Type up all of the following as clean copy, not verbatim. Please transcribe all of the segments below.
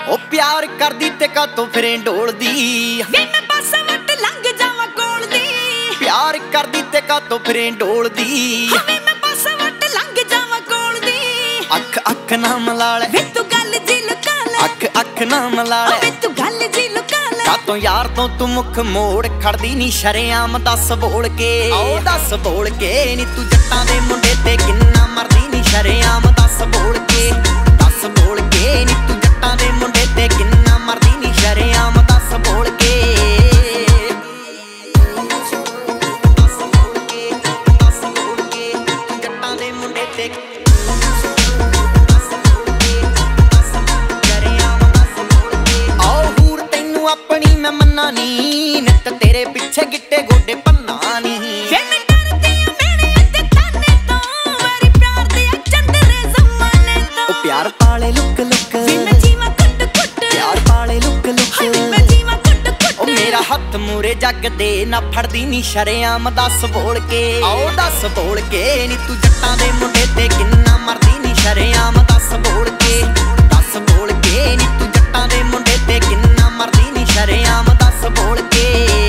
ਉਹ ਪਿਆਰ ਕਰਦੀ ਤੇ ਕਾਤੋਂ ਫਿਰੇ ਢੋਲਦੀ ਵੇ ਮੈਂ ਬਸ ਵੱਟ ਲੰਘ ਜਾਵਾਂ ਕੋਲ ਦੀ ਪਿਆਰ ਕਰਦੀ ਤੇ ਕਾਤੋਂ ਫਿਰੇ ਢੋਲਦੀ ਵੇ ਮੈਂ ਬਸ ਵੱਟ ਲੰਘ ਜਾਵਾਂ ਕੋਲ ਦੀ ਅੱਖ ਅੱਖ ਨਾ ਮਲਾ ਲੈ ਵੇ ਤੂੰ ਗੱਲ ਜੀ ਲੁਕਾ ਲੈ ਅੱਖ ਅੱਖ ਨਾ ਮਲਾ ਲੈ ਵੇ ਤੂੰ ਗੱਲ ਜੀ ਲੁਕਾ ਲੈ ਕਾਤੋਂ ਯਾਰ ਤੋਂ ਤੂੰ ਮੁੱਖ ਮੋੜ ਖੜਦੀ ਨੀ ਸ਼ਰੇਆਮ ਦੱਸ ਬੋਲ ਕੇ ਆਓ ਦੱਸ ਬੋਲ ਕੇ ਨੀ ਤੂੰ ਜੱਟਾਂ ਦੇ ਮੁੰਡੇ ਤੇ ਕਿੰਨਾ ਮਰਦੀ ਨੀ ਸ਼ਰੇਆਮ ਦੱਸ ਬੋਲ ਕੇ ਨੀ ਤੂੰ ਜੱਟਾਂ ਦੇ ਮੁੰਡੇ ਤੇ ਕਿੰਨਾ ਮਰਦੀ ਨੀ ਸ਼ਰੇਆਮ ਦੱਸ ਬੋਲ ਕੇ ਜੱਟਾਂ ਦੇ ਮੁੰਡੇ ਤੇ ਆਪਣੀ ਮੈਂ ਮੰਨਾ ਨੀ ਨਿੱਤ ਤੇਰੇ ਪਿੱਛੇ ਗਿੱਟੇ ਗੋਡੇ ਪੰਨਾ ਨੀ ਵੇ ਮੈਂ ਡਰਦੀ ਆ ਮੇਰੇ ਤੇ ਤਾਨੇ ਤੋਂ ਮੇਰੀ ਪਿਆਰ ਦੇ ਚੰਦਰੇ ਜ਼ਮਾਨੇ ਤੋਂ ਉਹ ਪਿਆਰ ਪਾਲੇ ਲੁੱਕ ਲੁੱਕ ਵੇ ਮੈਂ ਜੀਵਾਂ ਕੁੱਟ ਕੁੱਟ ਪਿਆਰ ਪਾਲੇ ਲੁੱਕ ਲੁੱਕ ਵੇ ਮੈਂ ਜੀਵਾਂ ਕੁੱਟ ਕੁੱਟ ਉਹ ਮੇਰਾ ਹੱਥ ਮੂਰੇ ਜੱਗ ਦੇ ਨਾ ਫੜਦੀ ਨੀ ਸ਼ਰੇਆਮ ਦੱਸ ਬੋਲ ਕੇ ਆਓ ਦੱਸ ਬੋਲ ਕੇ ਨੀ ਤੂੰ ਜੱਟਾਂ ਦੇ ਮੁੰਡੇ ਤੇ ਕਿੰਨਾ ਮਰਦੀ ਨੀ ਸ਼ਰੇਆਮ ਦੱਸ ਬੋਲ ਕੇ ਨੀ ਤੂੰ ਜੱਟਾਂ ਦੇ ਮੁੰਡੇ ਤੇ ਕਿੰਨਾ ਮਰਦੀ ਨੀ ਸ਼ਰੇਆਮ ਦੱਸ ਬੋਲ ਕੇ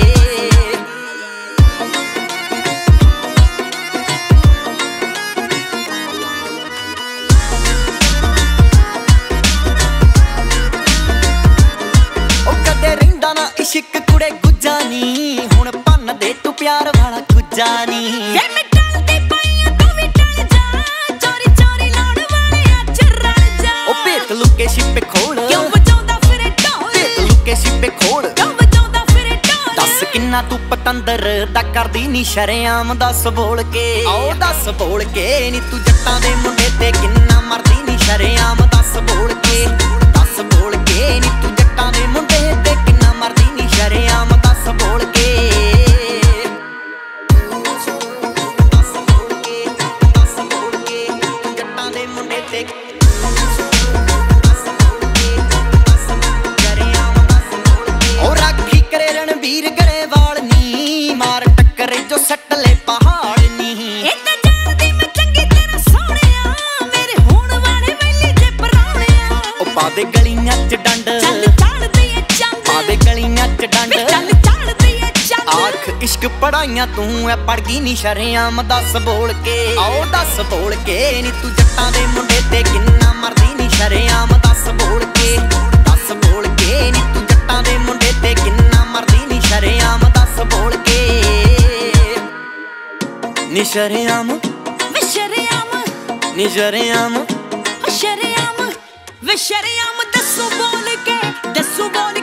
ਉਹ ਕਦੇ ਰਹਿੰਦਾ ਨਾ ਇਸ਼ਕ ਕੁੜੇ ਗੁੱਜਾ ਨੀ ਹੁਣ ਭੰਨ ਦੇ ਤੂੰ ਪਿਆਰ ਵਾਲਾ ਗੁੱਜਾ ਨੀ ਵੇ ਮੈਂ ਟਲਦੀ ਪਈ ਆ ਤੂੰ ਵੀ ਟਲ ਜਾ ਚੋਰੀ ਚੋਰੀ ਲਾਉਣ ਵਾਲਿਆ ਚ ਰਲ ਜਾ ਉਹ ਭੇਤ ਲੁੱਕੇ ਛਿਪੇ ਖੋਲ ਕਿਉਂ ਵਜਾਉਂਦਾ ਫਿਰੇ ਢੋਲ ਭੇਤ ਲੁੱਕੇ ਛਿਪੇ ਖੋਲ ਕਿਉਂ ਵਜਾਉਂਦਾ ਫਿਰੇ ਢੋਲ ਦੱਸ ਕਿੰਨਾ ਤੂੰ ਪਤੰਦਰ ਦਾ ਕਰਦੀ ਨੀ ਸ਼ਰੇਆਮ ਦੱਸ ਬੋਲ ਕੇ ਆਓ ਦੱਸ ਬੋਲ ਕੇ ਨੀ ਤੂੰ ਜੱਟਾਂ ਦੇ ਮੁੰਡੇ ਤੇ ਕਿੰਨਾ ਮਰਦੀ ਨੀ ਸ਼ਰੇਆਮ ਦੱਸ ਬੋਲ ਕੇ ਨੀ ਤੂੰ ਜੱਟਾਂ ਦੇ ਮੁੰਡੇ ਤੇ ਕਿੰਨਾ ਮਰਦੀ ਨੀ ਸ਼ਰੇਆਮ ਦੱਸ ਬੋਲ ਕੇ ਜੱਟਾਂ ਦੇ ਮੁੰਡੇ ਤੇ ਉਹ ਰਾਖੀ ਕਰੇ ਰਣਵੀਰ ਗਰੇਵਾਲ ਨੀ ਮਾਰ ਟੱਕਰੇ ਜੋ ਸੱਟ ਲੈ ਪਹਾੜ ਨੀ ਇਹ ਤਾਂ ਜਾਣਦੀ ਮੈਂ ਚੰਗੀ ਤਰ੍ਹਾਂ ਸੋਹਣਿਆ ਮੇਰੇ ਹੋਣ ਵਾਲੇ ਵੇਲੇ ਜੇ ਪਰਾਉਣਿਆ ਉਹ ਪਾਦੇ ਗਲੀਆਂ ਚ ਡੰਡ ਚੱਲ ਚੱਲਦੀ ਏ ਚੰਦ ਪਾਦੇ ਗਲੀਆਂ ਚ ਡੰਡ ਵੇ ਚੱਲ ਚੱਲਦੀ ਏ ਚੰਦ ਆਖ ਇਸ਼ਕ ਪੜਾਈਆਂ ਤੂੰ ਐ ਪੜ ਗਈ ਨੀ ਸ਼ਰੇਆਮ ਦੱਸ ਬੋਲ ਕੇ ਆਓ ਦੱਸ ਬੋਲ ਕੇ ਨੀ ਤੂੰ ਜੱਟਾਂ ਦੇ ਮੁੰਡੇ ਤੇ ਕਿੰਨਾ ਮਰਦੀ ਨੀ ਸ਼ਰੇਆਮ ਦੱਸ ਬੋਲ ਕੇ ਨੀ ਤੂੰ ਜੱਟਾਂ ਦੇ ਮੁੰਡੇ ਤੇ ਕਿੰਨਾ ਮਰਦੀ ਨੀ ਸ਼ਰੇਆਮ ਦੱਸ ਬੋਲ ਕੇ ਨੀ ਸ਼ਰੇਆਮ ਵੇ ਸ਼ਰੇਆਮ ਨੀ ਸ਼ਰੇਆਮ ਸ਼ਰੇਆਮ ਵੇ ਸ਼ਰੇਆਮ ਦੱਸੋ ਬੋਲ ਕੇ